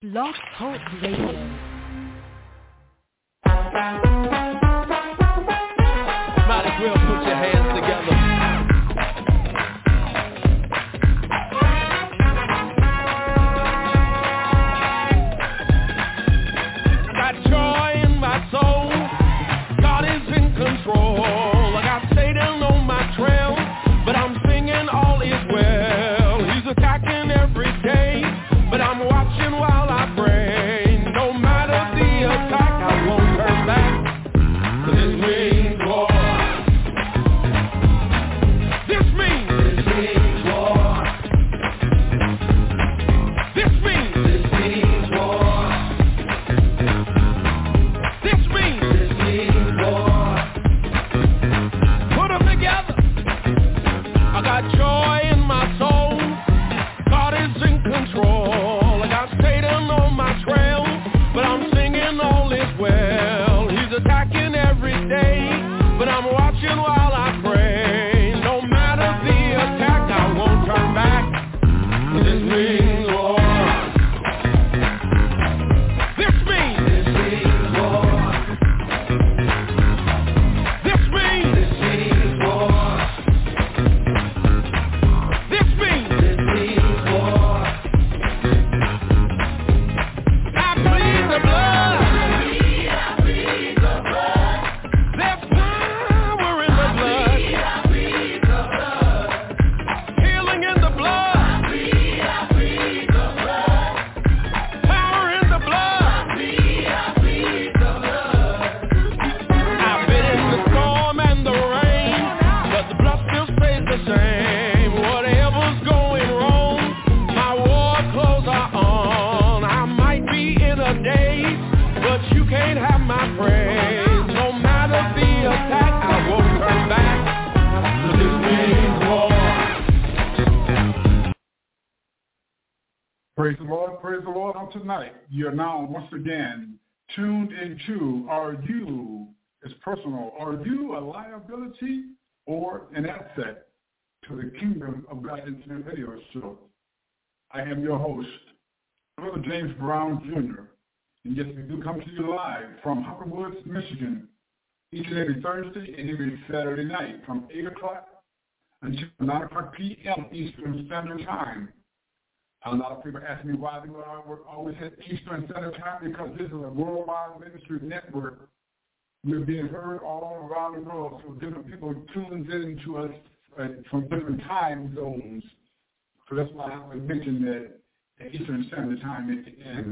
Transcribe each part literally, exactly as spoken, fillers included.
Blog Talk Radio. Might as well put your hands together. I got joy in my soul. God is in control. I got Satan on my trail, but I'm singing all is well. He's attacking every day, but I'm watching while I pray. No matter the attack, I won't turn back. 'Cause this means war. This means this means war. This means this means war. This means this means war. Put them together. I got joy in my soul. God is in control. I got Satan on my trail, but I'm singing all is well. He's attacking every day, but I'm watching while I pray. No matter the attack, I won't turn back. This means war. This means this means war. This means this means war. This means this means war. I plead the blood. I plead the blood. There's power in the blood. I plead the blood. Healing in the blood. I plead, I plead the blood. Power in the blood. I plead, I plead the blood. I've been in the storm and the rain, but the blood still stays the same. Whatever's going wrong, my war clothes are on. I might be in a daze, but you can't have my praise. No matter the attack, I won't turn back. 'Cause this means war. Praise the Lord, praise the Lord on tonight. You're now once again tuned into Are You, it's personal, are you a liability or an asset to the Kingdom of God Internet Radio Show? I am your host, Brother James Brown Junior And yes, we do come to you live from Hopper Woods, Michigan, each and every Thursday and every Saturday night from eight o'clock until nine o'clock p.m. Eastern Standard Time. A lot of people ask me why do I work always at Eastern Standard Time, because this is a worldwide ministry network. We're being heard all around the world, so different people tune in to us uh, from different time zones. So that's why I would mention that at Eastern Standard Time at the end.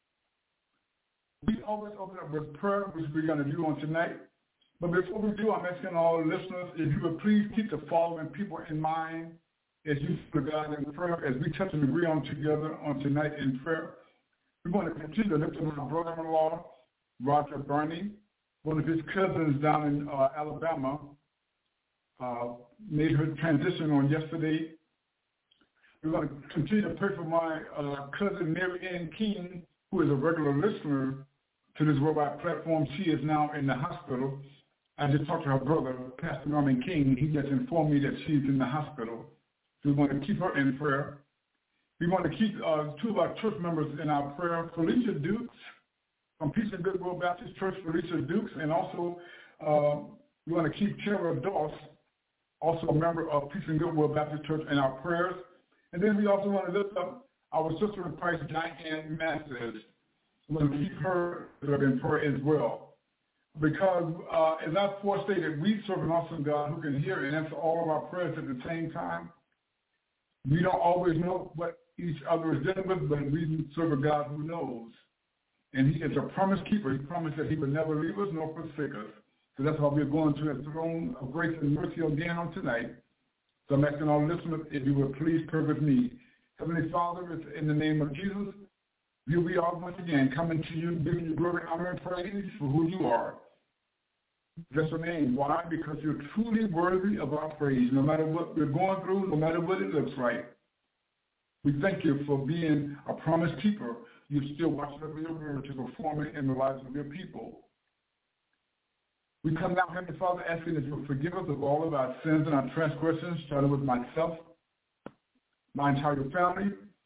We always open up with prayer, which we're going to do on tonight. But before we do, I'm asking all the listeners, if you would please keep the following people in mind as you for God in prayer, as we touch and agree on together on tonight in prayer. We want to continue to lift up my brother-in-law, Roger Burney, one of his cousins down in uh, Alabama, uh, made her transition on yesterday. We want to continue to pray for my uh, cousin, Mary Ann King, who is a regular listener to this worldwide platform. She is now in the hospital. I just talked to her brother, Pastor Norman King. He just informed me that she's in the hospital. So we want to keep her in prayer. We want to keep uh, two of our church members in our prayer, Felicia Dukes from Peace and Goodwill Baptist Church, Felicia Dukes, and also uh, we want to keep Tara Doss, also a member of Peace and Goodwill Baptist Church, in our prayers. And then we also want to lift up our sister in Christ, Diane Masters. We want to keep her in prayer as well. Because uh, as I forestated, we serve an awesome God who can hear and answer all of our prayers at the same time. We don't always know what each other is dealing with, but we serve a God who knows. And he is a promise keeper. He promised that he would never leave us nor forsake us. So that's why we're going to his throne of grace and mercy again on tonight. So I'm asking all listeners, if you would please pray with me. Heavenly Father, it's in the name of Jesus, here we are once again coming to you, giving you glory, honor, and praise for who you are. Bless your name. Why? Because you're truly worthy of our praise, no matter what we're going through, no matter what it looks like. We thank you for being a promise keeper. You still watch over your word to perform it in the lives of your people. We come now, Heavenly Father, asking that you will forgive us of all of our sins and our transgressions, starting with myself, my entire family,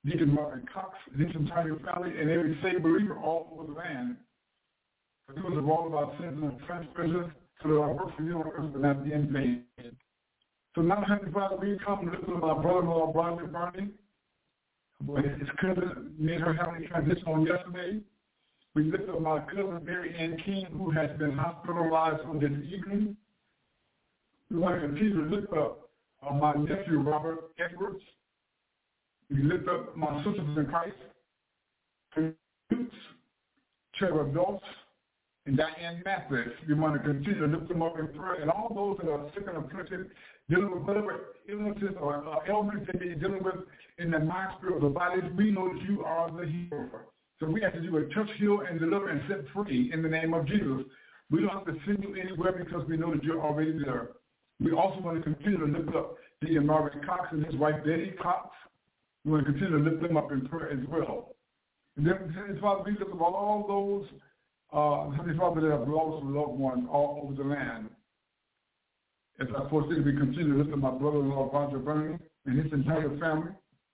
Deacon Martin Cox, this entire family, and every saved believer all over the land. Because of all of our sins and transgressions, so that our work for you on earth will not be in vain. So now, Heavenly Father, we come to lift up our brother-in-law, Bronson Bernie. His cousin made her having a transition on yesterday. We lift up my cousin, Mary Ann King, who has been hospitalized on this evening. We want to continue to lift up uh, my nephew, Robert Edwards. We lift up my sisters in Christ, Trevor Dawes, and Diane Mathis. We want to continue to lift them up in prayer. And all those that are sick and afflicted, dealing with whatever illnesses or uh, ailments they may be dealing with in the mind, spirit, or the bodies, we know that you are the healer. So we ask that you would touch, heal, and deliver and set free in the name of Jesus. We don't have to send you anywhere because we know that you're already there. We also want to continue to lift up Deacon Marvin Cox and his wife, Betty Cox. We want to continue to lift them up in prayer as well. And then, Heavenly Father, we lift up all those, uh, Heavenly Father, that have lost loved ones all over the land. As I foresee, we continue to lift up my brother-in-law, Roger Bernie, and his entire family.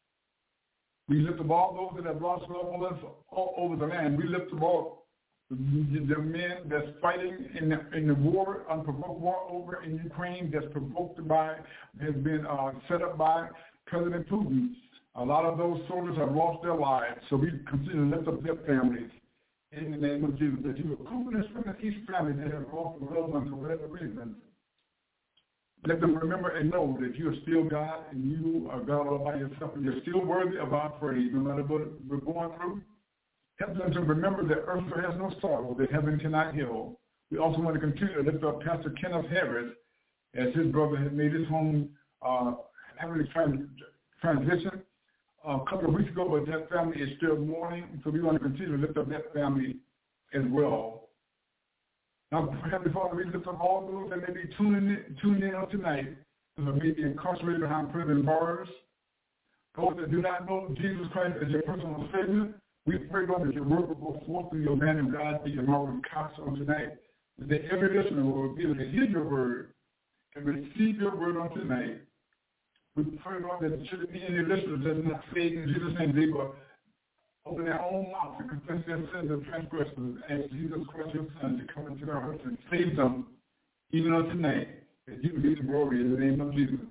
We lift up all those that have lost loved ones all over the land. We lift up all the, the men that's fighting in the, in the war, unprovoked war over in Ukraine, that's provoked by, has been uh, set up by President Putin. A lot of those soldiers have lost their lives, so we continue to lift up their families in the name of Jesus. That you will comfort and strengthen each family that has lost a loved one for whatever reason. Let them remember and know that you are still God and you are God all by yourself and you're still worthy of our praise no matter what we're going through. Help them to remember that earth has no sorrow, that heaven cannot heal. We also want to continue to lift up Pastor Kenneth Harris as his brother has made his home uh, heavenly transition uh, a couple of weeks ago, but that family is still mourning, so we want to continue to lift up that family as well. Now, Heavenly Father, we lift up all those that may be tuning in, tuning in on tonight, that may be incarcerated behind prison bars, those that do not know Jesus Christ as your personal Savior. We pray, God, that your word will go forth through your man and God, be your Marvin Cox on tonight, that every listener will be able to hear your word and receive your word on tonight. We pray, God, that there shouldn't be any listeners that are not saved in Jesus' name. They will open their own mouth and confess their sins and transgressions and ask Jesus Christ, your Son, to come into their hearts and save them, even on tonight, that you be the glory in the name of Jesus.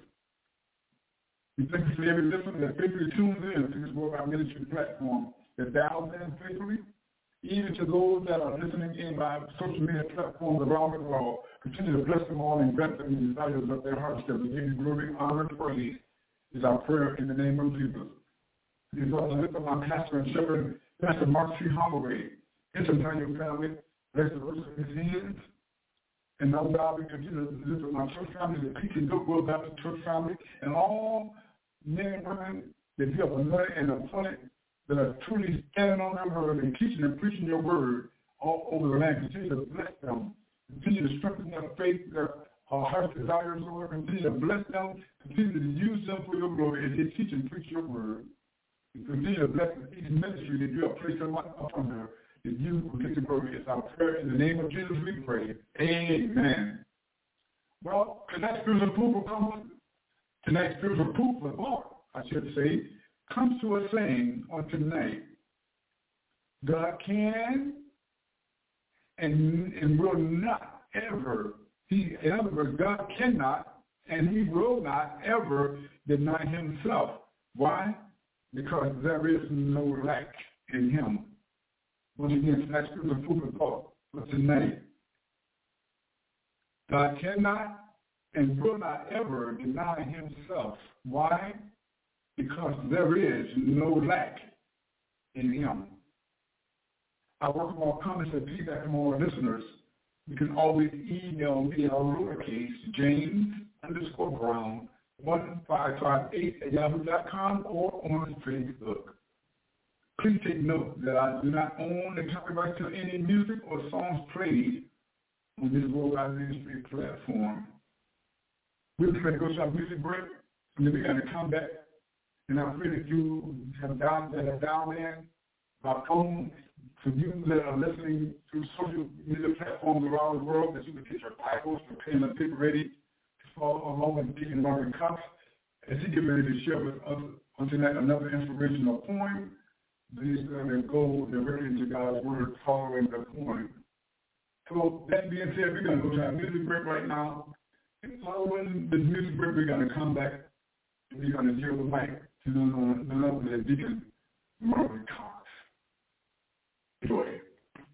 We thank you for every listener that faithfully tunes in to this World Ministry platform, that dials in faithfully, even to those that are listening in by social media platforms around the world. Continue to bless them all and grant them the desires of their hearts that we give you glory, honor, and praise is our prayer in the name of Jesus. We also lift up our pastor and shepherd, Pastor Mark C. Holloway, his entire family, bless the works of his hands. And now, God, we continue to lift up our church family, the Peach and Goodwill Baptist Church family, and all men and women that you have anointed and appointed that are truly standing on their word and teaching and preaching your word all over the land. Continue to bless them. Continue to strengthen their faith, their uh, heart desires, Lord. Continue to bless them. Continue to use them for your glory as they teach and preach your word. And continue to bless each ministry that you have placed upon her, that you will get the glory. It's our prayer in the name of Jesus we pray. Amen. Well, tonight's spiritual proof comes, tonight's spiritual proof of God, I should say, comes to us saying on tonight, God can and, and will not ever, he, in other words, God cannot and he will not ever deny himself. Why? Because there is no lack in him. Once again, that's the food of thought for tonight. God cannot and will not ever deny himself. Why? Because there is no lack in him. I welcome all comments and feedback from our listeners. You can always email me at lowercase James underscore Brown one five five eight at yahoo dot com or on Facebook. Please take note that I do not own the copyright to any music or songs played on this Worldwide Ministry platform. We're going to go to our music break, and then we're going to come back. And I pray that you have down that are down there by phone, for you that are listening through social media platforms around the world, that you can get your Bibles, your pen and paper ready to follow along with Deacon Marvin Cox as he gets ready to share with us on tonight another inspirational poem. These are the go directly into God's word following the poem. So that being said, we're going to go to our music break right now. And following the music break, we're going to come back and we're going to deal with Mike to the, the level that Deacon Marvin Cox. Enjoy it.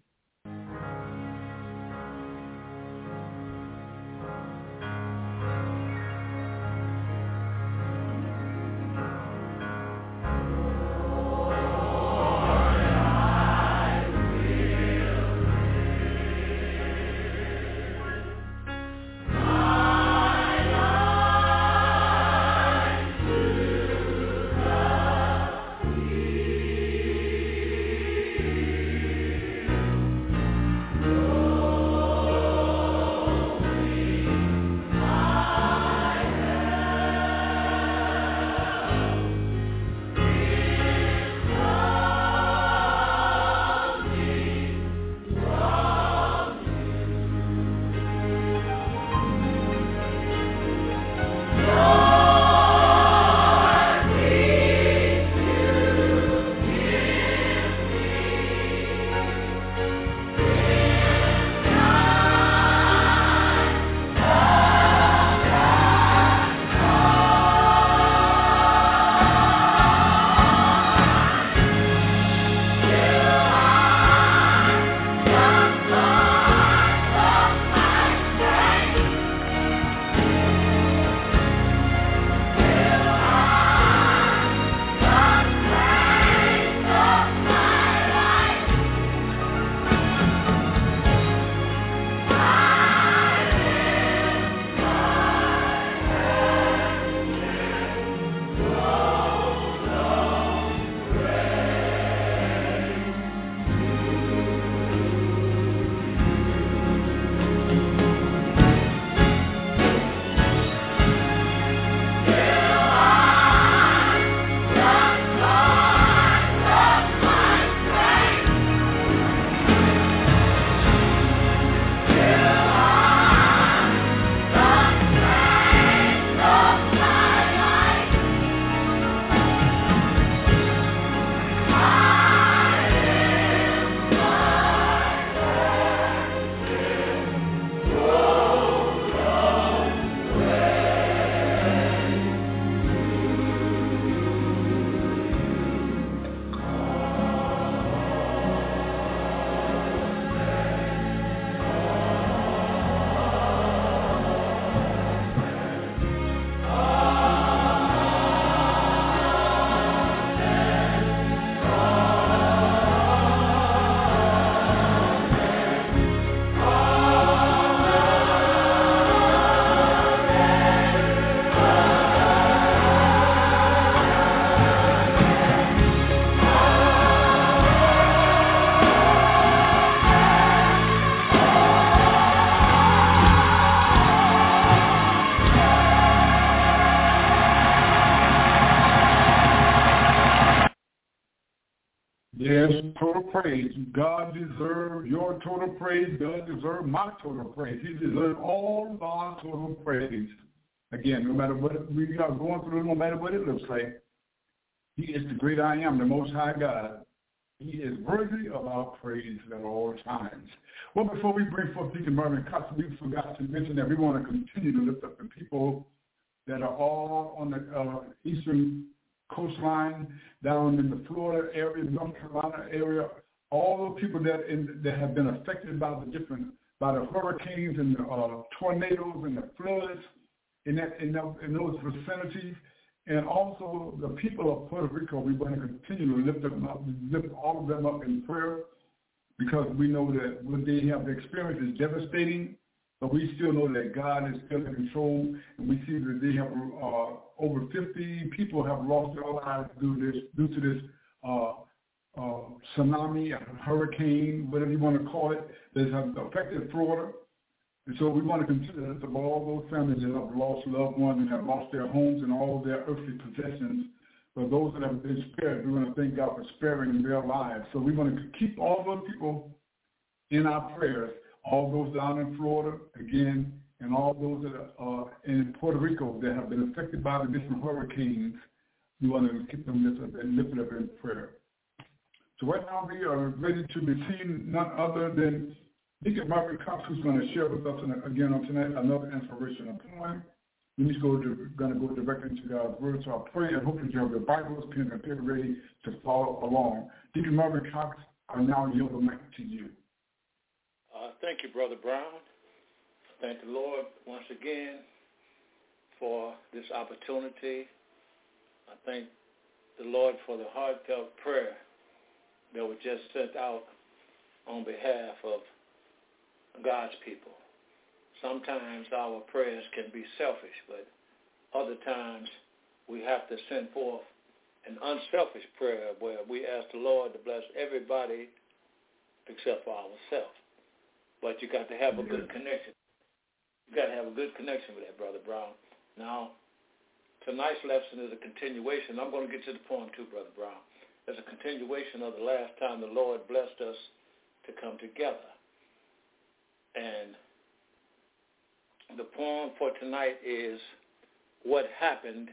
Yes, total praise. God deserves your total praise. God deserves my total praise. He deserves all of our total praise. Again, no matter what we are going through, no matter what it looks like, He is the great I am, the Most High God. He is worthy of our praise at all times. Well, before we bring forth Deacon Marvin Cox, we forgot to mention that we want to continue to lift up the people that are all on the uh, eastern coastline, down in the Florida area, North Carolina area, all the people that in, that have been affected by the different, by the hurricanes and the uh, tornadoes and the floods in that in, the, in those vicinities, and also the people of Puerto Rico. We want to continue to lift them up, lift all of them up in prayer, because we know that what they have experienced is devastating, but we still know that God is still in control, and we see that they have uh, over fifty people have lost their lives due to this, due to this uh, uh, tsunami, hurricane, whatever you want to call it, that has affected Florida. And so we want to consider that of all those families that have lost loved ones and have lost their homes and all of their earthly possessions. For those that have been spared, we want to thank God for sparing their lives. So we want to keep all those people in our prayers, all those down in Florida, again, and all those that are uh, in Puerto Rico that have been affected by the different hurricanes We want to keep them lifted, lifted up in prayer. So right now we are ready to receive none other than Deacon Marvin Cox, who's going to share with us again on tonight another inspirational poem. We just go to, going to go directly into God's word. So I pray and hope that you have your Bibles, pen, and paper ready to follow along. Deacon Marvin Cox, I now yield the mic to you. Uh, thank you, Brother Brown. Thank the Lord once again for this opportunity. I thank the Lord for the heartfelt prayer that was just sent out on behalf of God's people. Sometimes our prayers can be selfish, but other times we have to send forth an unselfish prayer where we ask the Lord to bless everybody except for ourselves. But you got to have a good connection. You got to have a good connection with that, Brother Brown. Now, tonight's lesson is a continuation. I'm going to get to the poem too, Brother Brown. It's a continuation of the last time the Lord blessed us to come together. And the poem for tonight is What Happened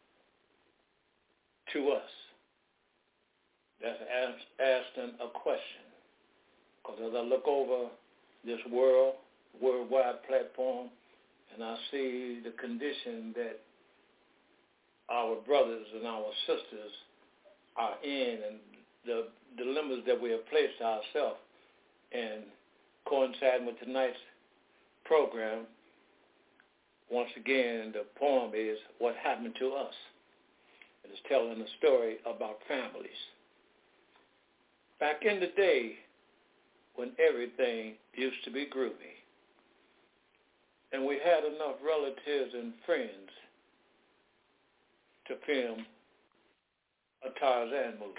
to Us. That's asking a question. Because as I look over this world, worldwide platform, and I see the condition that our brothers and our sisters are in and the dilemmas that we have placed ourselves in, coinciding with tonight's program, once again, the poem is What Happened to Us. It is telling a story about families. Back in the day when everything used to be groovy, and we had enough relatives and friends to film a Tarzan movie.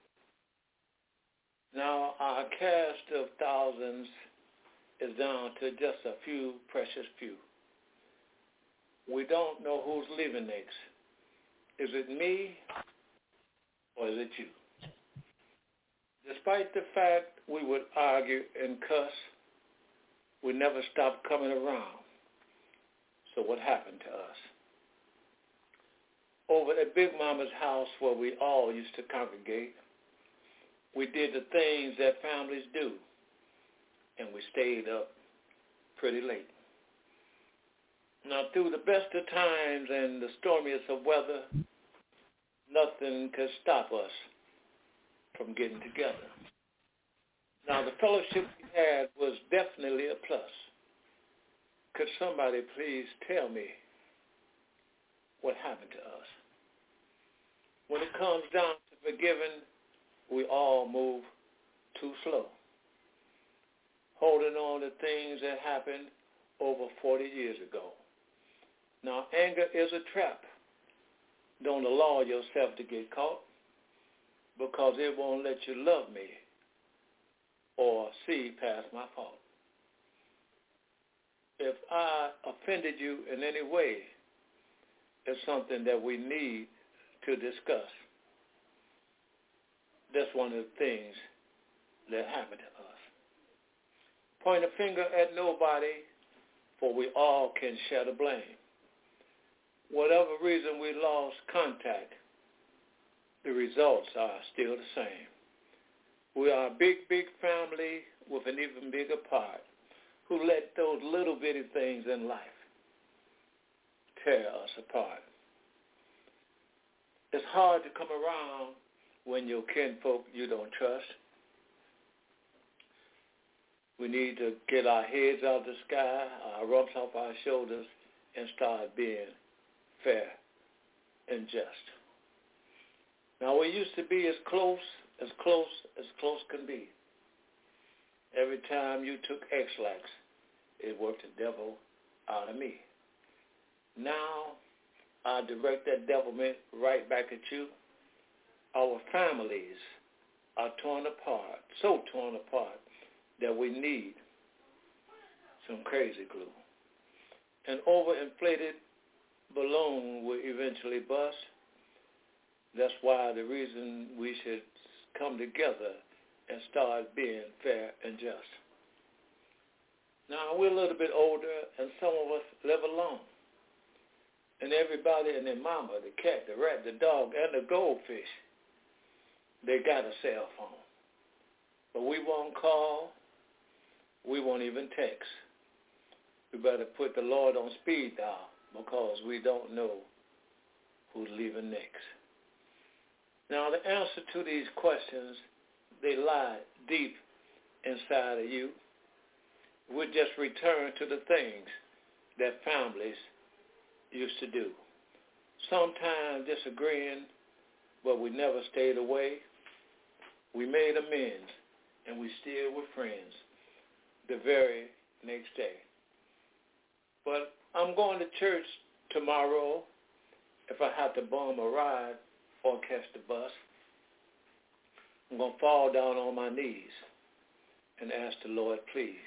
Now our cast of thousands is down to just a few precious few. We don't know who's leaving next. Is it me or is it you? Despite the fact we would argue and cuss, we never stopped coming around. So what happened to us? Over at Big Mama's house where we all used to congregate, we did the things that families do, and we stayed up pretty late. Now, through the best of times and the stormiest of weather, nothing could stop us from getting together. Now, the fellowship we had was definitely a plus. Could somebody please tell me what happened to us? When it comes down to forgiving, we all move too slow, holding on to things that happened over forty years ago. Now, anger is a trap. Don't allow yourself to get caught, because it won't let you love me or see past my fault. If I offended you in any way, it's something that we need to discuss. That's one of the things that happened to us. Point a finger at nobody, for we all can share the blame. Whatever reason we lost contact, the results are still the same. We are a big, big family with an even bigger part who let those little bitty things in life tear us apart. It's hard to come around when your kinfolk you don't trust. We need to get our heads out of the sky, our rumps off our shoulders, and start being fair and just. Now, we used to be as close, as close, as close can be. Every time you took X-Lax, it worked the devil out of me. Now, I direct that devilment right back at you. Our families are torn apart, so torn apart, that we need some crazy glue. An overinflated balloon will eventually bust. That's why the reason we should come together and start being fair and just. Now, we're a little bit older, and some of us live alone. And everybody and their mama, the cat, the rat, the dog, and the goldfish, they got a cell phone. But we won't call. We won't even text. We better put the Lord on speed dial because we don't know who's leaving next. Now, the answer to these questions, they lie deep inside of you. We just return to the things that families used to do. Sometimes disagreeing, but we never stayed away. We made amends, and we still were friends the very next day. But I'm going to church tomorrow. If I have to bum a ride or catch the bus, I'm going to fall down on my knees and ask the Lord, please,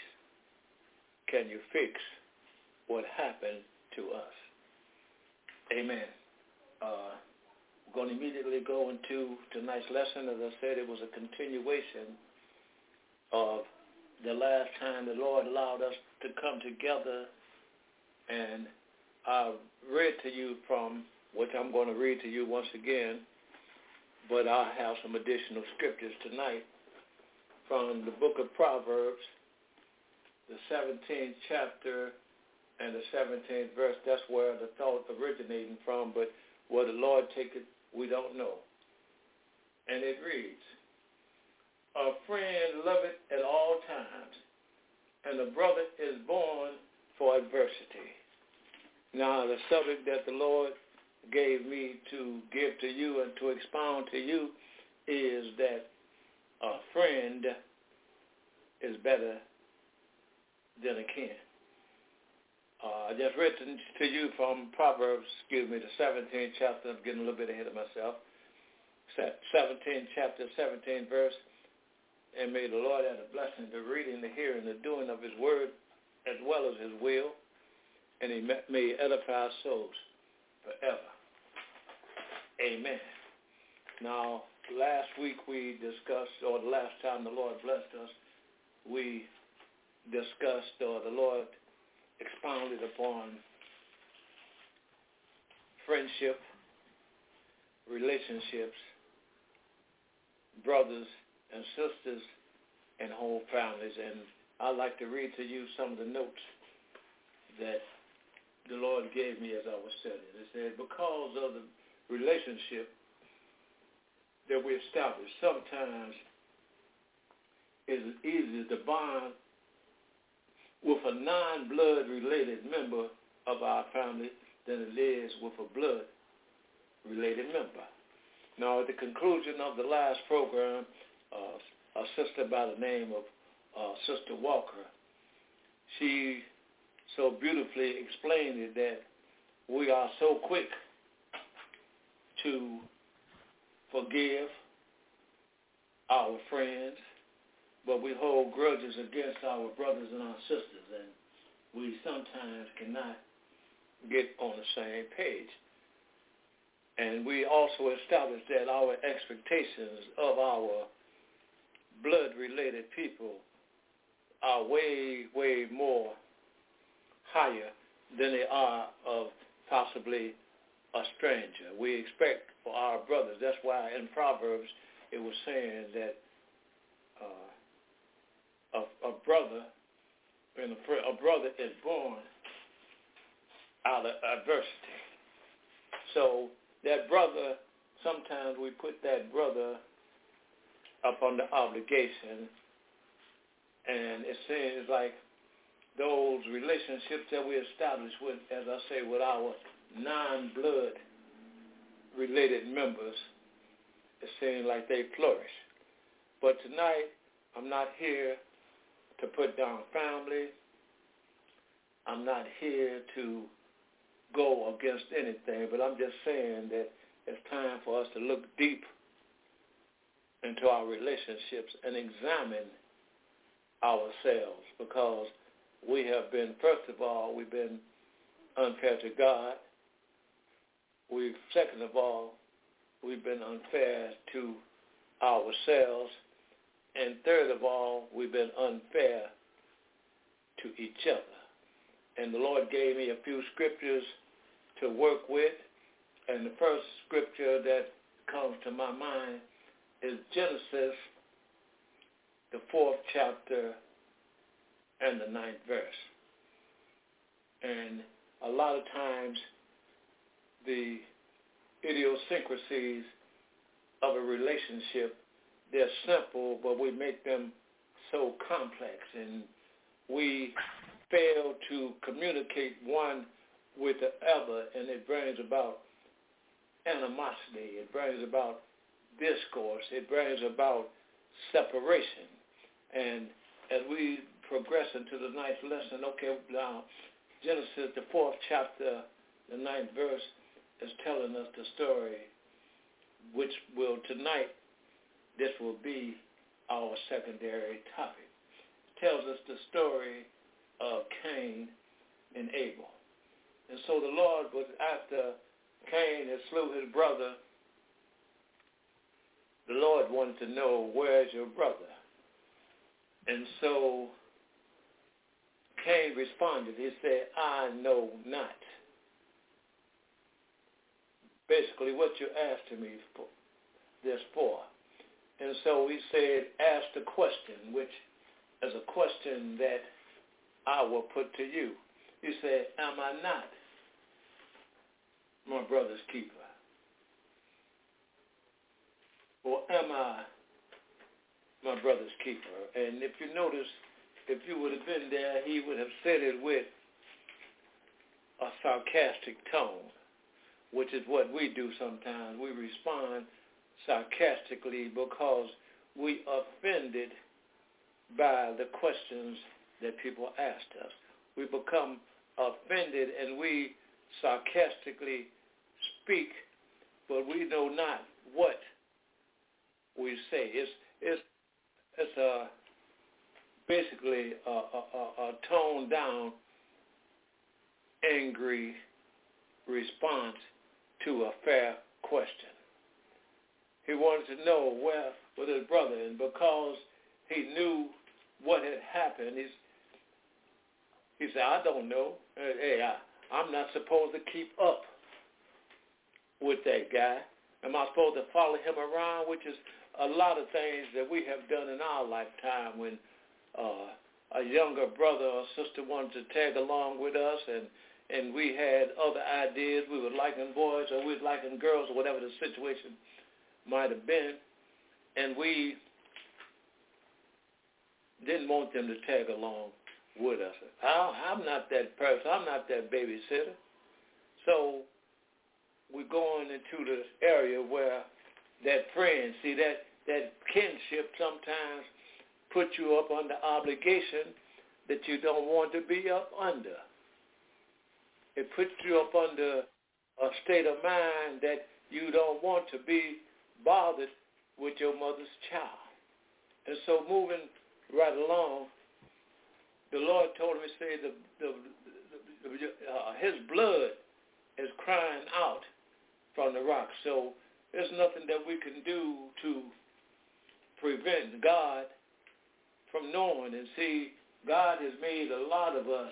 can you fix what happened to us? Amen. Uh, I'm going to immediately go into tonight's lesson. As I said, it was a continuation of the last time the Lord allowed us to come together. And I read to you from, which I'm going to read to you once again, but I'll have some additional scriptures tonight from the book of Proverbs, the seventeenth chapter and the seventeenth verse. That's where the thought originating from, but where the Lord take it, we don't know. And it reads, a friend loveth at all times, and a brother is born for adversity. Now, the subject that the Lord gave me to give to you and to expound to you is that a friend is better than a kin. Uh, I just read to you from Proverbs, excuse me, the seventeenth chapter. I'm getting a little bit ahead of myself. seventeenth chapter, seventeenth verse. And may the Lord add a blessing to reading, the hearing, the doing of his word, as well as his will. And he may edify our souls forever. Amen. Now, last week we discussed, or the last time the Lord blessed us, we discussed, or the Lord expounded upon friendship, relationships, brothers and sisters, and whole families. And I'd like to read to you some of the notes that the Lord gave me as I was studying. It said, because of the relationship that we establish, sometimes it's easier to bond with a non-blood related member of our family than it is with a blood related member. Now, at the conclusion of the last program, uh, a sister by the name of uh, Sister Walker, she so beautifully explained it that we are so quick to forgive our friends, but we hold grudges against our brothers and our sisters, and we sometimes cannot get on the same page. And we also established that our expectations of our blood-related people are way, way more higher than they are of possibly a stranger. We expect for our brothers. That's why in Proverbs it was saying that uh, a, a brother and a, a brother is born out of adversity. So that brother, sometimes we put that brother up under obligation, and it seems like those relationships that we establish with, as I say, with our non-blood related members, it seems like they flourish. But tonight, I'm not here to put down family. I'm not here to go against anything, but I'm just saying that it's time for us to look deep into our relationships and examine ourselves, because we have been, first of all, we've been unfair to God. We've, second of all, we've been unfair to ourselves. And third of all, we've been unfair to each other. And the Lord gave me a few scriptures to work with. And the first scripture that comes to my mind is Genesis, the fourth chapter and the ninth verse. And a lot of times the idiosyncrasies of a relationship, they're simple, but we make them so complex, and we fail to communicate one with the other, and it brings about animosity, it brings about discourse, it brings about separation. And as we progress into the ninth lesson, okay, now Genesis, the fourth chapter, the ninth verse, is telling us the story, which will tonight, this will be our secondary topic. It tells us the story of Cain and Abel. And so the Lord was after Cain had slew his brother. The Lord wanted to know, where's your brother? And so Cain responded. He said, I know not. Basically, what you asked me for, this for. And so he said, ask the question, which is a question that I will put to you. He said, am I not my brother's keeper? Or am I my brother's keeper? And if you notice, if you would have been there, he would have said it with a sarcastic tone, which is what we do sometimes. We respond sarcastically because we offended by the questions that people asked us. We become offended and we sarcastically speak, but we know not what we say. It's it's it's a basically a, a, a toned down, angry response to a fair question. He wanted to know where was his brother, and because he knew what had happened, he's, he said, I don't know. Hey, I, I'm not supposed to keep up with that guy. Am I supposed to follow him around? Which is a lot of things that we have done in our lifetime when uh, a younger brother or sister wanted to tag along with us, and, and we had other ideas. We were liking boys or we were liking girls or whatever the situation might have been, and we didn't want them to tag along with us. I'm not that person. I'm not that babysitter. So we're going into this area where that friend, see, that, that kinship sometimes puts you up under obligation that you don't want to be up under. It puts you up under a state of mind that you don't want to be bothered with your mother's child. And so moving right along, the Lord told him, he said, the, the, the, the, uh, his blood is crying out from the rock. So there's nothing that we can do to prevent God from knowing. And see, God has made a lot of us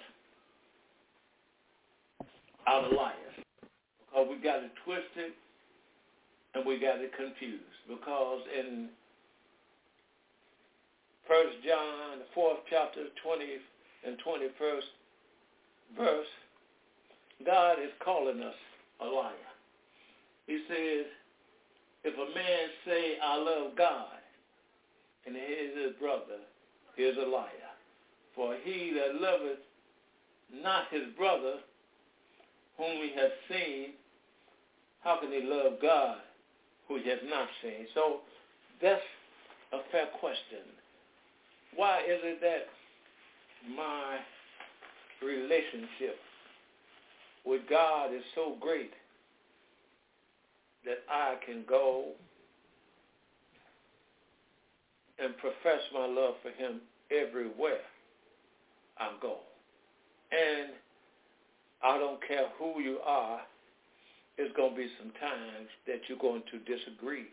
out of liars, because we got it twisted and we got it confused. Because in First John, the fourth chapter, twentieth and twenty-first verse, God is calling us a liar. He says, if a man say, I love God, and here's his brother, here's a liar. For he that loveth not his brother, whom he hath seen, how can he love God, who he hath not seen? So that's a fair question. Why is it that my relationship with God is so great that I can go and profess my love for him everywhere I go? And I don't care who you are, there's going to be some times that you're going to disagree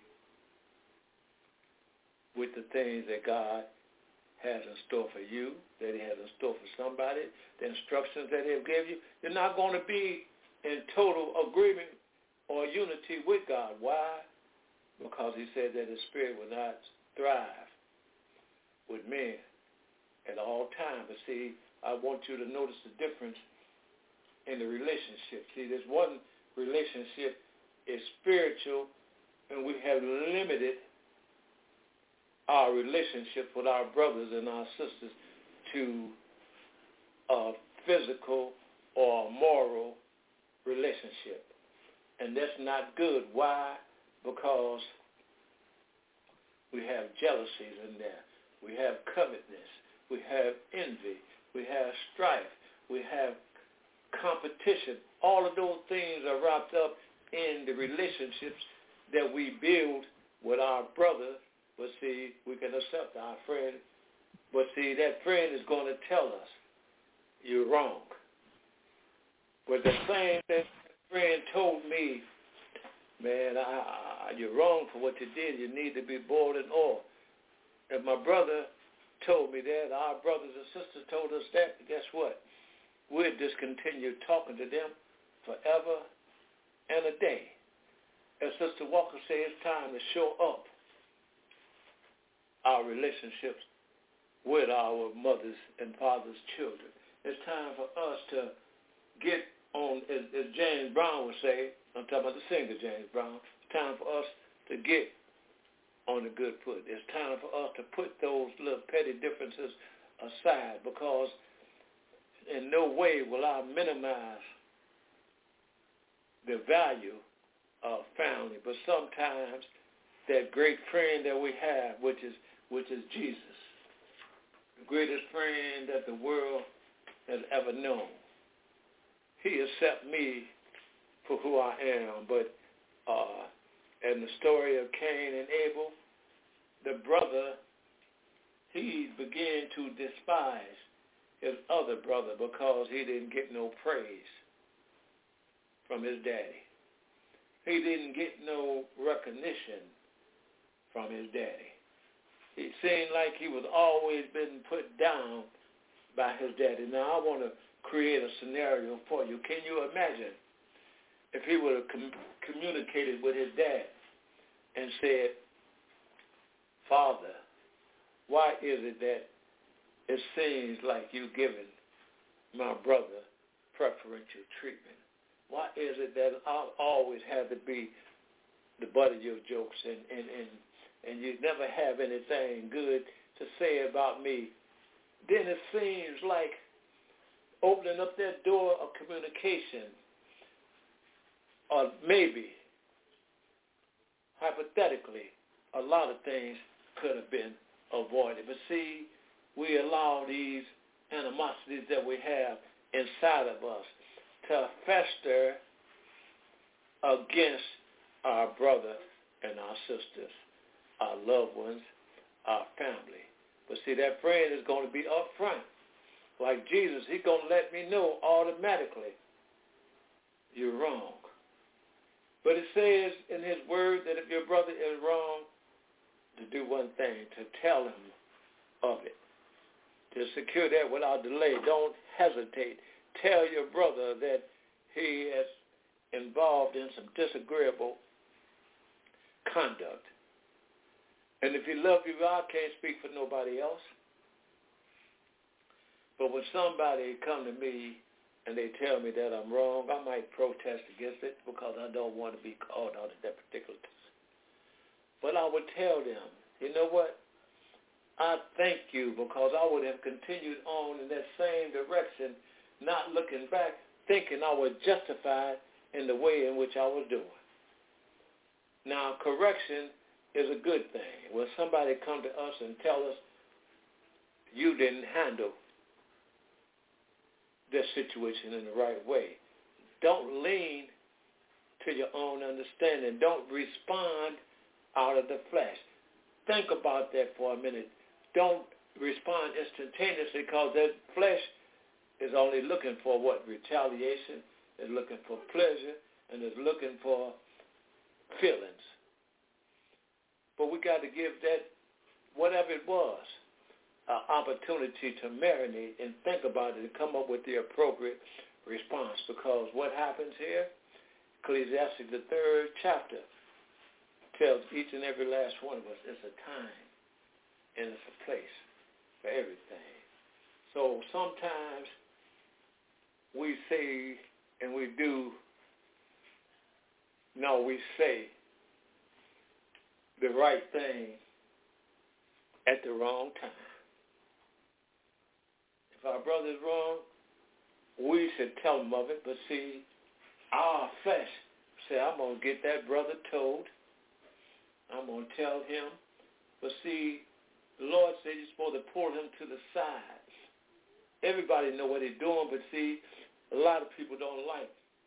with the things that God has in store for you, that he has in store for somebody, the instructions that he'll give you. You're not going to be in total agreement or unity with God. Why? Because he said that his spirit will not thrive with men at all times. But see, I want you to notice the difference in the relationship. See, this one relationship is spiritual, and we have limited our relationship with our brothers and our sisters to a physical or moral relationship. And that's not good. Why? Because we have jealousies in there. We have covetousness. We have envy. We have strife. We have competition. All of those things are wrapped up in the relationships that we build with our brother. But see, we can accept our friend. But see, that friend is going to tell us, you're wrong. But the same that friend told me, man, I, I, you're wrong for what you did. You need to be boiled in oil. If my brother told me that, our brothers and sisters told us that, guess what? We'll discontinue talking to them forever and a day. As Sister Walker said, it's time to show up our relationships with our mothers and fathers' children. It's time for us to get on, as, as James Brown would say, I'm talking about the singer James Brown, it's time for us to get on a good foot. It's time for us to put those little petty differences aside, because in no way will I minimize the value of family, but sometimes that great friend that we have, which is which is Jesus, the greatest friend that the world has ever known. He accepts me for who I am. But uh, in the story of Cain and Abel, the brother, he began to despise his other brother because he didn't get no praise from his daddy. He didn't get no recognition from his daddy. It seemed like he was always been put down by his daddy. Now, I want to create a scenario for you. Can you imagine if he would have com- communicated with his dad and said, Father, why is it that it seems like you're giving my brother preferential treatment? Why is it that I always have to be the butt of your jokes and, and, and, and you never have anything good to say about me? Then it seems like opening up that door of communication, or maybe, hypothetically, a lot of things could have been avoided. But see, we allow these animosities that we have inside of us to fester against our brother and our sisters, our loved ones, our family. But see, that friend is going to be up front. Like Jesus, he's going to let me know automatically, you're wrong. But it says in his word that if your brother is wrong, to do one thing, to tell him of it. To secure that without delay. Don't hesitate. Tell your brother that he is involved in some disagreeable conduct. And if he loves you, I can't speak for nobody else. But when somebody come to me and they tell me that I'm wrong, I might protest against it because I don't want to be called out at that particular time. But I would tell them, you know what? I thank you, because I would have continued on in that same direction, not looking back, thinking I was justified in the way in which I was doing. Now, correction is a good thing. When somebody come to us and tell us you didn't handle this situation in the right way, don't lean to your own understanding. Don't respond out of the flesh. Think about that for a minute. Don't respond instantaneously, because that flesh is only looking for what? Retaliation, is looking for pleasure, and is looking for feelings. But we got to give that, whatever it was, an opportunity to marinate and think about it and come up with the appropriate response, because what happens here, Ecclesiastes, the third chapter, tells each and every last one of us it's a time and it's a place for everything. So sometimes we say and we do, no, we say the right thing at the wrong time. If our brother is wrong, we should tell him of it, but see, our flesh say, I'm going to get that brother told. I'm going to tell him. But see, the Lord said you're supposed to pull him to the sides. Everybody know what they're doing, but see, a lot of people don't like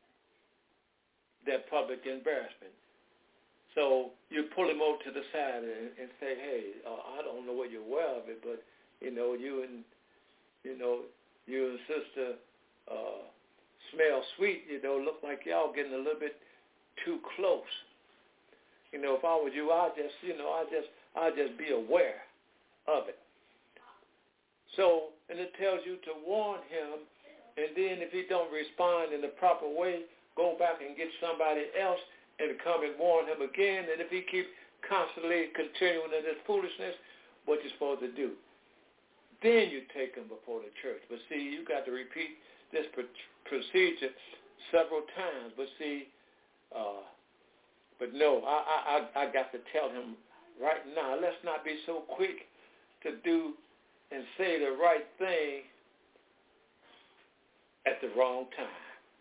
that public embarrassment. So you pull him over to the side and, and say, hey, uh, I don't know whether you're aware of it, but, you know, you and, you know, you and Sister uh, Smell Sweet, you know, look like y'all getting a little bit too close. You know, if I was you, I'd just, you know, I'd just, I'd just be aware of it. So, and it tells you to warn him, and then if he don't respond in the proper way, go back and get somebody else and come and warn him again. And if he keeps constantly continuing in this foolishness, what you're supposed to do? Then you take him before the church. But see, you got to repeat this procedure several times. But see, uh, but no, I, I, I got to tell him right now, let's not be so quick to do and say the right thing at the wrong time.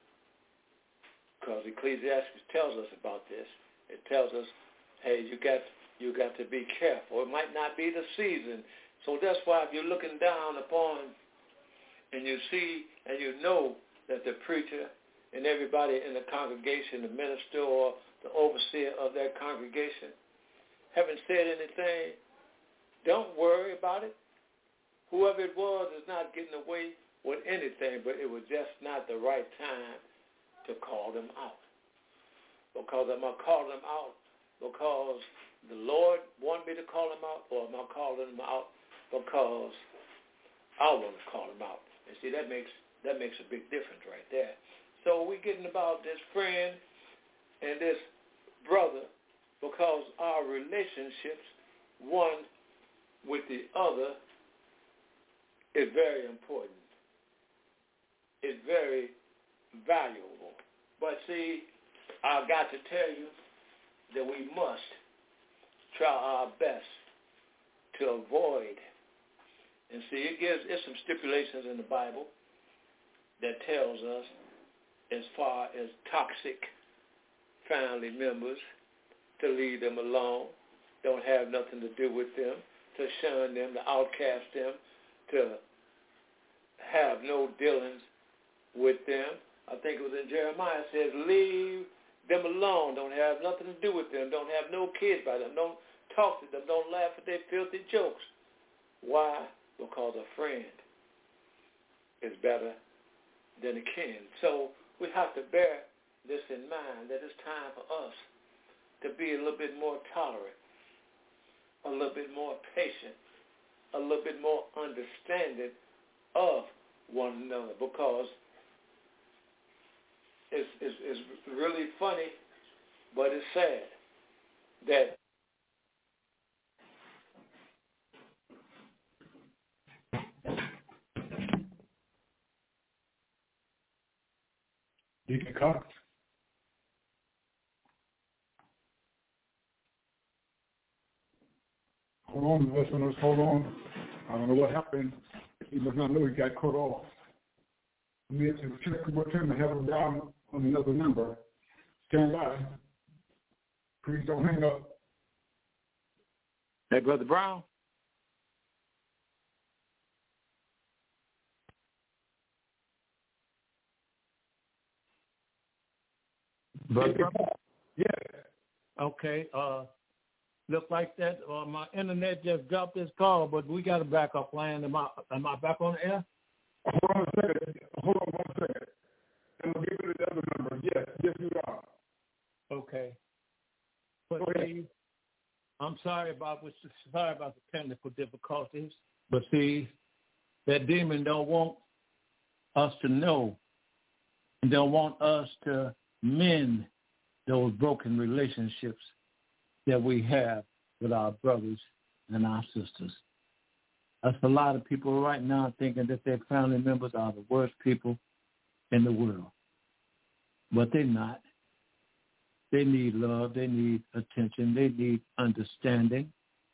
Because Ecclesiastes tells us about this. It tells us, hey, you got you got to be careful. It might not be the season. So that's why if you're looking down upon and you see and you know that the preacher and everybody in the congregation, the minister or the overseer of that congregation, haven't said anything, don't worry about it. Whoever it was is not getting away with anything, but it was just not the right time to call them out. Because am I calling them out because the Lord wanted me to call them out, or am I calling them out because I want to call them out? And see, that makes that makes a big difference right there. So we're getting about this friend and this brother because our relationships, one with the other, is very important. It's very valuable. But see, I've got to tell you that we must try our best to avoid. And see, it gives it's some stipulations in the Bible that tells us as far as toxic family members, to leave them alone, don't have nothing to do with them, to shun them, to outcast them, to have no dealings with them. I think it was in Jeremiah, it says, leave them alone. Don't have nothing to do with them. Don't have no kids by them. Don't talk to them. Don't laugh at their filthy jokes. Why? Because a friend is better than a kin. So we have to bear this in mind, that it's time for us to be a little bit more tolerant, a little bit more patient, a little bit more understanding of one another, because It's, it's, it's really funny, but it's sad that Deacon Cox. Hold on, listeners, hold on. I don't know what happened. He must not know he got cut off. We have to check with him and have him down on another number. Stand by. Please don't hang up. Hey, Brother Brown. Brother Brown? Yeah. Okay. Uh, look like that. Uh, my internet just dropped this call, but we got a backup plan. Am I, am I back on the air? Hold on a second. Hold on one second. And we'll give you the other number. Yes, yes, you are. Okay. But see, I'm sorry about sorry about the technical difficulties. But see, that demon don't want us to know and don't want us to mend those broken relationships that we have with our brothers and our sisters. That's a lot of people right now thinking that their family members are the worst people in the world. But they're not. They need love. They need attention. They need understanding.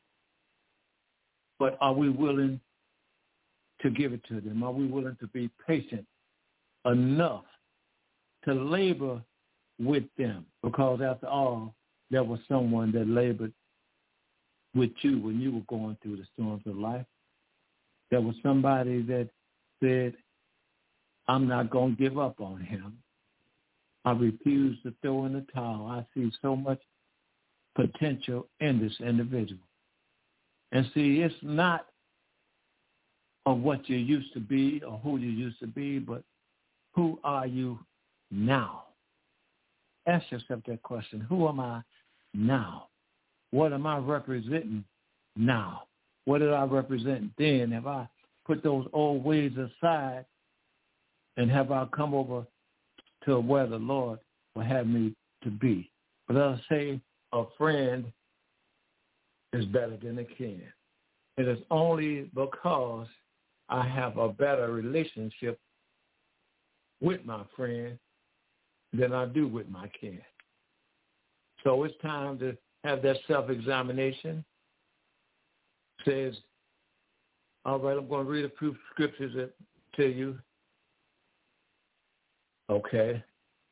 But are we willing to give it to them? Are we willing to be patient enough to labor with them? Because after all, there was someone that labored with you when you were going through the storms of life. There was somebody that said, I'm not going to give up on him. I refuse to throw in the towel. I see so much potential in this individual. And see, it's not of what you used to be or who you used to be, but who are you now? Ask yourself that question. Who am I now? What am I representing now? What did I represent then? Have I put those old ways aside, and have I come over to where the Lord will have me to be? But I'll say a friend is better than a kin. It is only because I have a better relationship with my friend than I do with my kin. So it's time to have that self-examination. Says, all right, I'm going to read a few scriptures to you. Okay.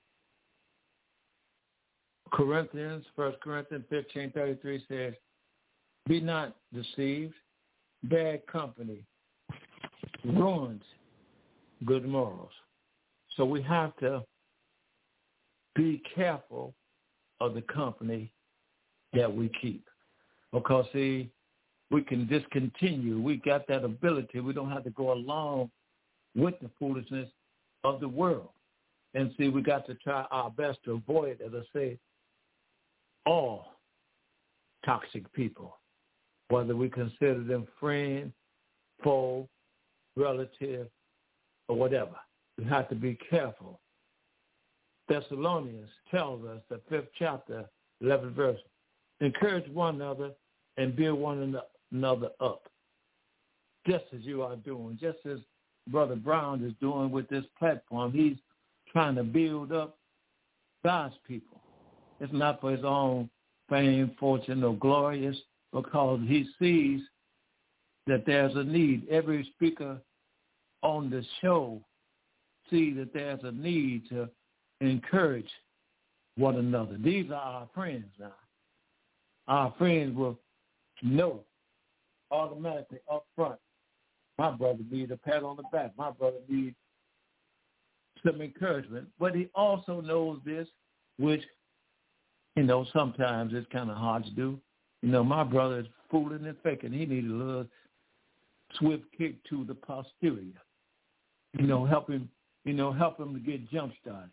Corinthians, First Corinthians fifteen thirty-three says, be not deceived. Bad company ruins good morals. So we have to be careful of the company that we keep. Because, see, we can discontinue. We got that ability. We don't have to go along with the foolishness of the world. And see, we got to try our best to avoid, as I say, all toxic people, whether we consider them friend, foe, relative, or whatever. We have to be careful. Thessalonians tells us, the fifth chapter, eleventh verse, encourage one another and build one another up, just as you are doing, just as Brother Brown is doing with this platform. He's trying to build up God's people. It's not for his own fame, fortune, or glory. It's because he sees that there's a need. Every speaker on the show sees that there's a need to encourage one another. These are our friends now. Our friends will know automatically up front, my brother needs a pat on the back. My brother needs some encouragement. But he also knows this, which, you know, sometimes it's kind of hard to do. You know, my brother is fooling and faking. He needs a little swift kick to the posterior. You know, help him, you know, help him to get jump-started.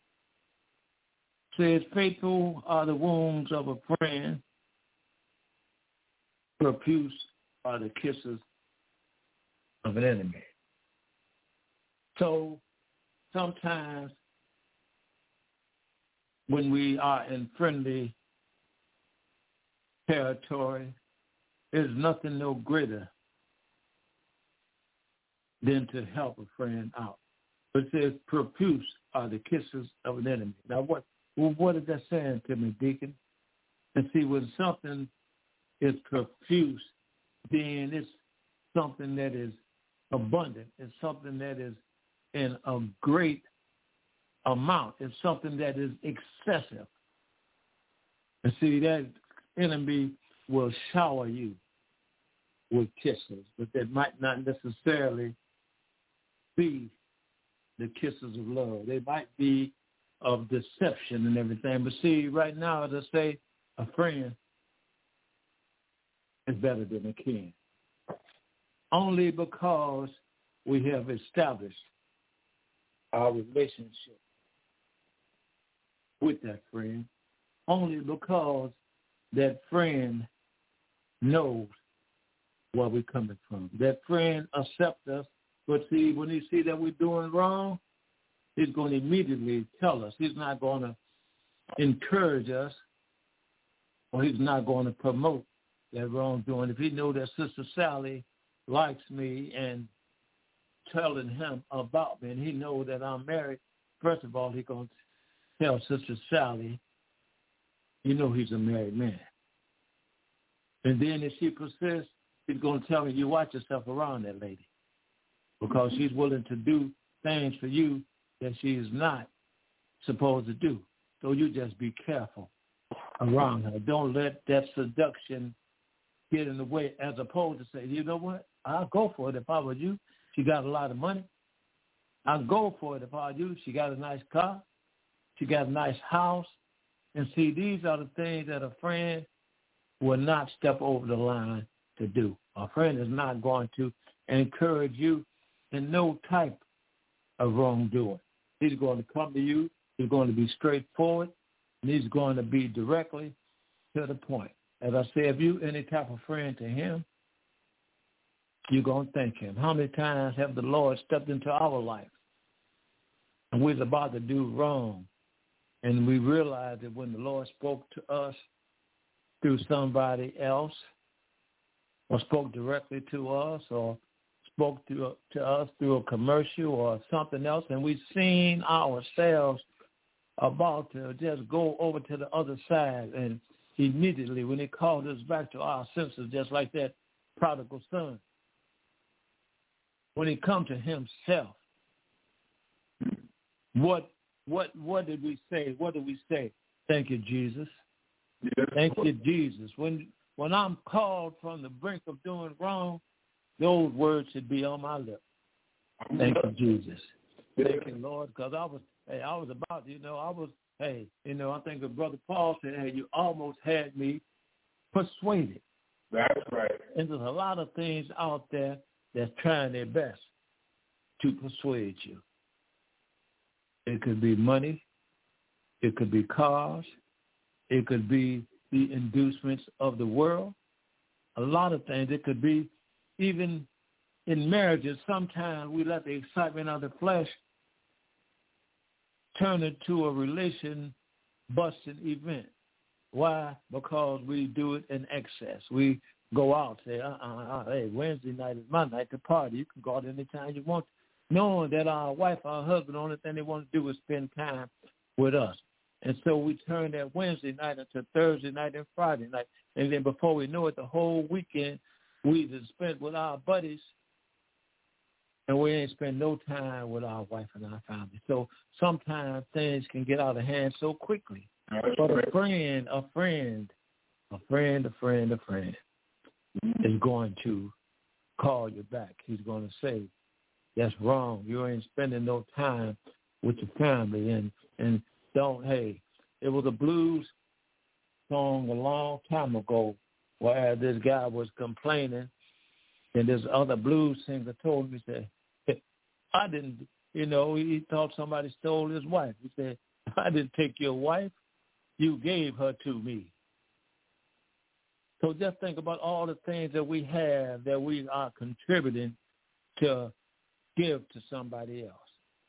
Says, faithful are the wounds of a friend, profuse are the kisses of an enemy. So sometimes when we are in friendly territory, there's nothing no greater than to help a friend out. But it says, profuse are the kisses of an enemy. Now, what well, what is that saying to me, Deacon? And see, when something is profuse, then it's something that is abundant. It's something that is in a great amount. It's something that is excessive. And see, that enemy will shower you with kisses, but that might not necessarily be the kisses of love. They might be of deception and everything. But see, right now, as I say, a friend is better than a kin. Only because we have established our relationship with that friend. Only because that friend knows where we're coming from. That friend accepts us. But see, when he see that we're doing wrong, he's going to immediately tell us. He's not going to encourage us, or he's not going to promote that wrongdoing. If he knows that Sister Sally likes me and telling him about me, and he knows that I'm married, first of all, he's going to tell Sister Sally, you know he's a married man. And then if she persists, he's going to tell me, you watch yourself around that lady, because she's willing to do things for you that she is not supposed to do. So you just be careful around her. Don't let that seduction get in the way, as opposed to say, you know what, I'll go for it if I were you. She got a lot of money. I'll go for it if I were you. She got a nice car. She got a nice house. And see, these are the things that a friend will not step over the line to do. A friend is not going to encourage you in no type of wrongdoing. He's going to come to you. He's going to be straightforward, and he's going to be directly to the point. As I say, if you any type of friend to him, you're going to thank him. How many times have the Lord stepped into our life, and we was about to do wrong, and we realized that when the Lord spoke to us through somebody else, or spoke directly to us, or spoke to, to us through a commercial or something else, and we've seen ourselves about to just go over to the other side, and immediately when he called us back to our senses, just like that prodigal son, when he come to himself, what what what did we say? What did we say? Thank you, Jesus. Yes. Thank you, Jesus. When when I'm called from the brink of doing wrong, those words should be on my lips. Thank you, Jesus. Thank you, Lord, because I was hey, I was about, you know, I was hey, you know, I think of Brother Paul said, hey, you almost had me persuaded. That's right. And there's a lot of things out there that's trying their best to persuade you. It could be money. It could be cars. It could be the inducements of the world. A lot of things. It could be even in marriages. Sometimes we let the excitement of the flesh turn into a relation-busting event. Why? Because we do it in excess. We go out, say, uh-uh, hey, Wednesday night is my night to party. You can go out anytime you want, knowing that our wife, our husband, the only thing they want to do is spend time with us. And so we turn that Wednesday night into Thursday night and Friday night. And then before we know it, the whole weekend we just spent with our buddies, and we ain't spend no time with our wife and our family. So sometimes things can get out of hand so quickly. But a friend, a friend, a friend, a friend, a friend is going to call you back. He's going to say, that's wrong. You ain't spending no time with your family. And, and don't, hey, it was a blues song a long time ago where this guy was complaining, and this other blues singer told me, he said, I didn't, you know, he thought somebody stole his wife. He said, I didn't take your wife. You gave her to me. So just think about all the things that we have that we are contributing to give to somebody else.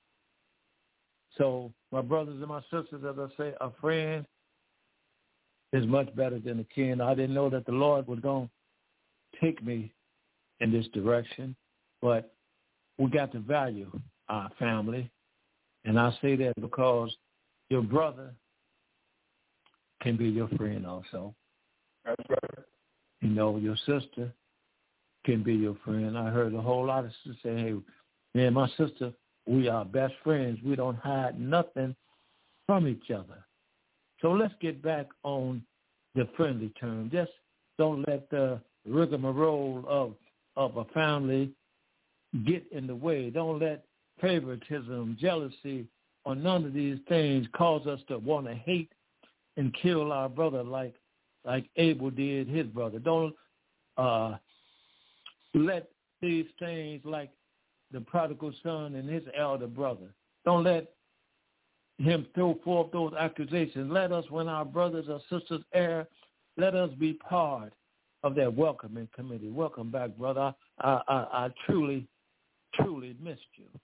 So my brothers and my sisters, as I say, a friend is much better than a kin. I didn't know that the Lord was going to take me in this direction, but we got to value our family. And I say that because your brother can be your friend also. That's right. You know, your sister can be your friend. I heard a whole lot of sisters say, hey, me and my sister, we are best friends. We don't hide nothing from each other. So let's get back on the friendly term. Just don't let the rigmarole of, of a family get in the way. Don't let favoritism, jealousy, or none of these things cause us to want to hate and kill our brother like like Abel did his brother. Don't uh, let these things like the prodigal son and his elder brother, don't let him throw forth those accusations. Let us, when our brothers or sisters err, let us be part of that welcoming committee. Welcome back, brother. I, I, I truly, truly missed you.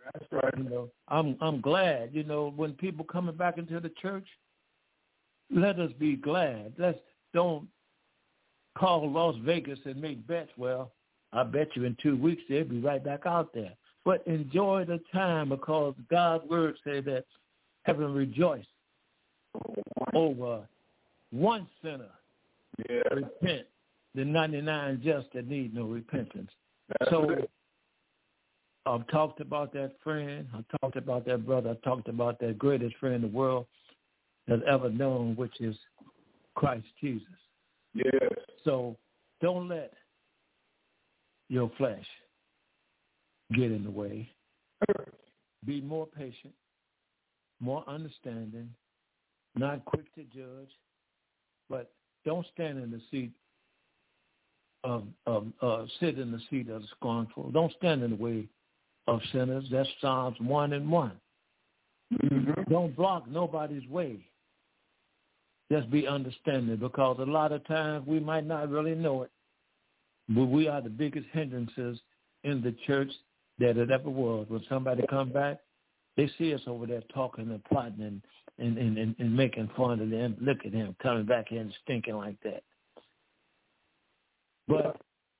That's right. You know, I'm I'm glad. You know, when people coming back into the church, let us be glad. Let's don't call Las Vegas and make bets. Well, I bet you in two weeks they'll be right back out there. But enjoy the time, because God's word says that heaven rejoice over one sinner. Yeah. Repent, the ninety-nine just that need no repentance. That's so it. I've talked about that friend. I talked about that brother. I talked about that greatest friend the world has ever known, which is Christ Jesus. Yes. So don't let your flesh get in the way. Be more patient, more understanding, not quick to judge, but don't stand in the seat of, of uh, sit in the seat of the scornful. Don't stand in the way of sinners. That's Psalms one and one. Mm-hmm. Don't block nobody's way. Just be understanding, because a lot of times we might not really know it, but we are the biggest hindrances in the church that it ever was. When somebody come back, they see us over there talking and plotting and, and, and, and, and making fun of them. Look at him coming back here and stinking like that. But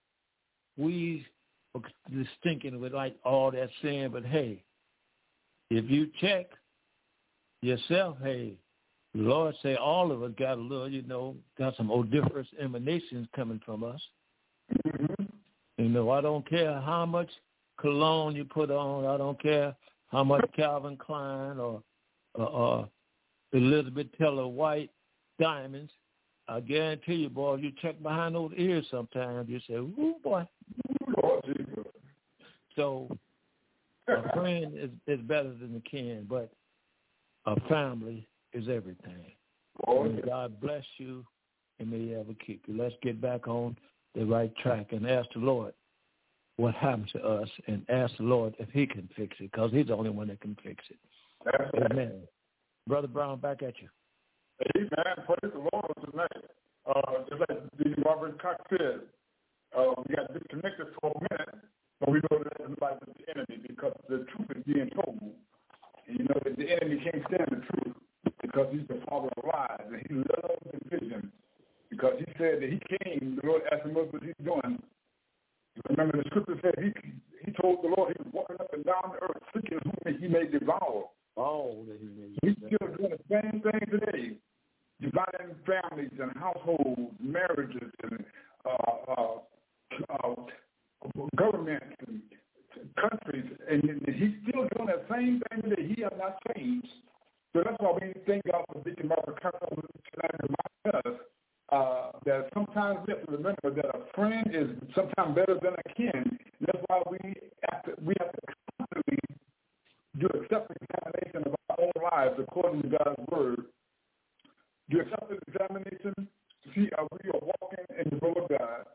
we are stinking with like all that sin. But hey, if you check yourself, hey, the Lord say all of us got a little, you know, got some odoriferous emanations coming from us. Mm-hmm. You know, I don't care how much cologne you put on. I don't care how much Calvin Klein or, or, or Elizabeth Taylor White diamonds. I guarantee you, boy, you check behind those ears sometimes, you say, ooh, boy. Lord Jesus. So a friend is, is better than a kin, but a family is everything. Oh, May God bless you and may He ever keep you. Let's get back on the right track and ask the Lord what happened to us, and ask the Lord if He can fix it, because He's the only one that can fix it. That's Amen. Right. Brother Brown, back at you. Amen. Praise the Lord tonight. Uh, just like the Robert Cox said, uh, we got disconnected for a minute, but we know that that's like the enemy, because the truth is being told. And you know that the enemy can't stand the truth, because he's the father of lies, and he loves division. Because he said that he came, the Lord asked him what he's doing. Remember, the scripture said he he told the Lord he was walking up and down the earth seeking whom he may devour. Oh, that he may. He's still doing the same thing today, dividing families and households, marriages, and uh, uh, uh, governments and countries, and he's still doing the same thing today. He has not changed. So that's why we thank God for Deacon Robert Cox tonight to remind us uh, that sometimes we have to remember that a friend is sometimes better than a kin. And that's why we have to, we have to constantly do a self-examination of our own lives according to God's word. Do a self-examination to see are we are walking in the will of God.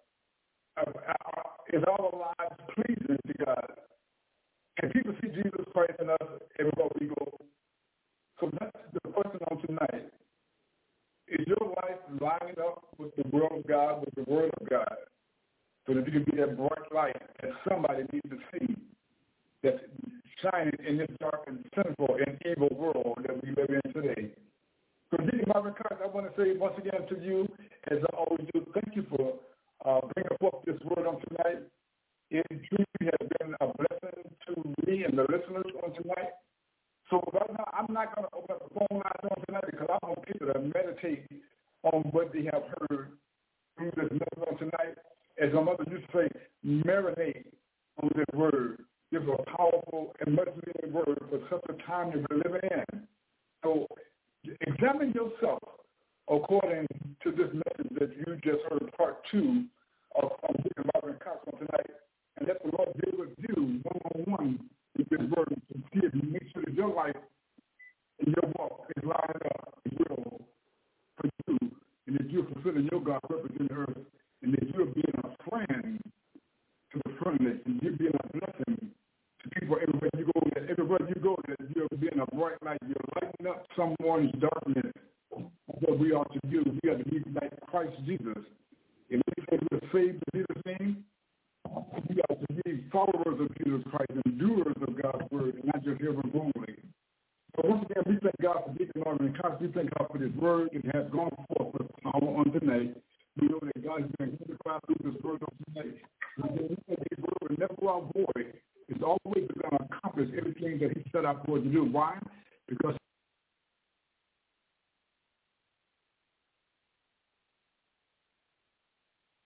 Is our lives pleasing to God? Can people see Jesus Christ in us everywhere we go? So that's the question on tonight. Is your life lining up with the will of God, with the word of God, so that you can be that bright light that somebody needs to see that's shining in this dark and sinful and evil world that we live in today? So, Deacon Marvin Cox, I want to say once again to you, as I always do, thank you for uh, bringing forth this word on tonight. It truly has been a blessing to me and the listeners on tonight. So right now, I'm not going to open up the phone lines on tonight, because I want people to meditate on what they have heard through this message on tonight. As my mother used to say, marinate on this word. This is a powerful and much-needed word for such a time that we're living in. So examine yourself according to this message that you just heard, part two of Deacon Robin Cox on tonight, and let the Lord deal with you one-on-one with this word and see if you make sure that your life and your walk is lined up as well for you, and that you're fulfilling your God purpose in the earth, and that you're being a friend to the friendless, and you're being a blessing to people everywhere you go, that everywhere you go, that you're being a bright light, you're lighting up someone's darkness. That's what we are to do. We are to be like Christ Jesus. And we say we're saved to do the same. We are to be followers hearers of Jesus Christ and doers of God's word, and not just hearers only. So once again, we thank God for Deacon Norman and Cox. We thank God for this word that has gone forth with power on tonight. We know that God has been glorified through this word on tonight. We know that this word will never go out void. It's always going to accomplish everything that he set out for it to do. Why? Because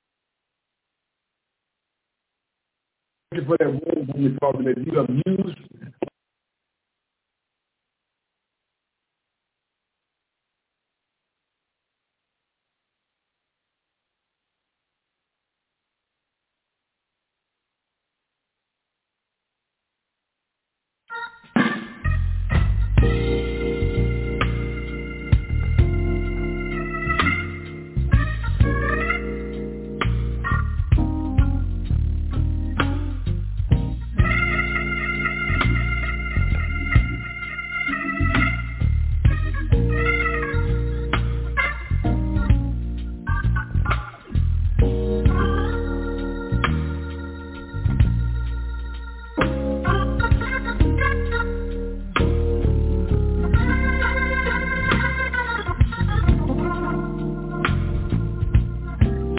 for that word, when you talk that you have used